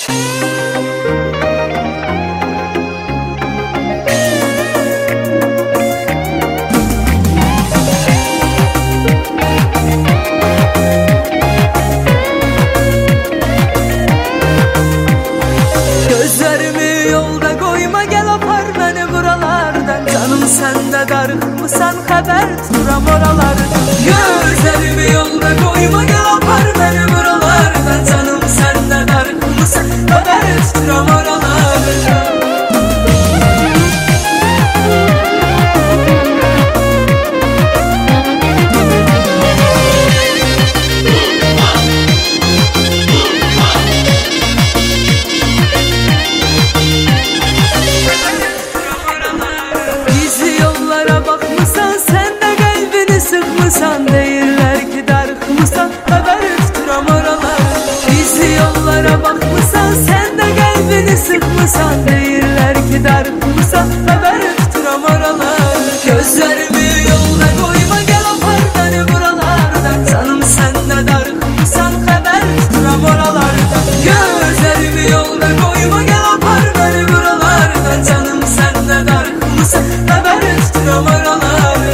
Gözlerimi yolda koyma, gel apar beni buralardan. Canım sende darıkmısan, haber tuturam oralardan. Gözlerimi yolda koyma, gel apar beni buralardan. Canım sende darıkmısan, haber tuturam oralardan. Sıkmısan, deyirler ki darıkmısan, haber tuturam oralar. Gizli yollara bakmısan, sen de kalbini sıkmısan, deyirler ki darıkmısan, haber tuturam oralar. Gözlerimi yolda koyma, gel apar beni buralardan. Canım sende darıkmısan, haber tuturam oralardan. Gözlerimi yolda koyma, gel apar beni buralardan. Canım sende darıkmısan, haber tuturam oralardan.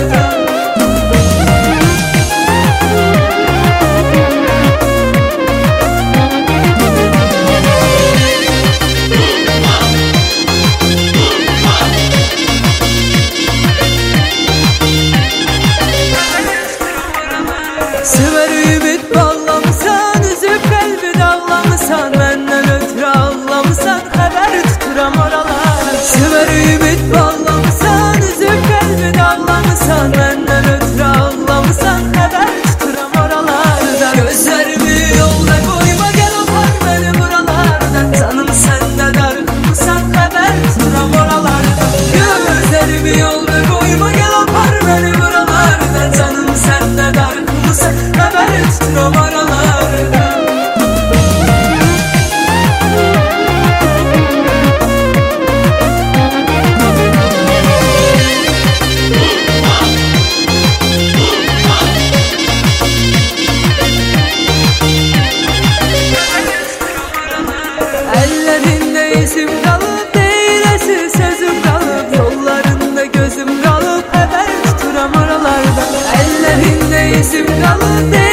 Sever ümit bağlamısan, üzüp kalbini ağlamısan, benden ötürü ağlamısan, haber tuturam oralar. Sever ümit bağlamısan, üzüp kalbini ağlamısan, benden ötürü ağlamısan, haber tuturam oralarda. Gözlerimi yolda koyma, gel apar beni buralardan. Canım sende darıkmısan, haber tuturam oralarda. Gözlerimi yolda koyma, gel apar beni buralardan. Canım sende darıkmısan, haber tuturam oralarda. Ellerinde izim kalıp, değilesi sözüm kalıp, yollarında gözüm kalıp, haber tuturam oralarda. Ellerinde izim kalıp,